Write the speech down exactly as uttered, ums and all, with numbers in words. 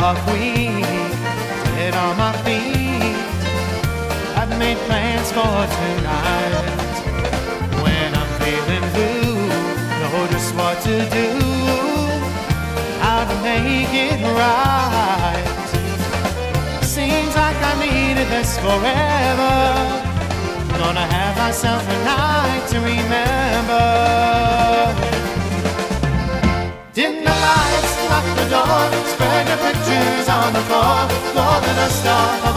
half weak, dead on my feet. I've made plans for tonight. When I'm feeling blue, know just what to do, how to make it right. Seems like I needed this forever. Gonna have myself a night to remember. Dim the lights, lock the door, spread the pictures on the floor, more than a star.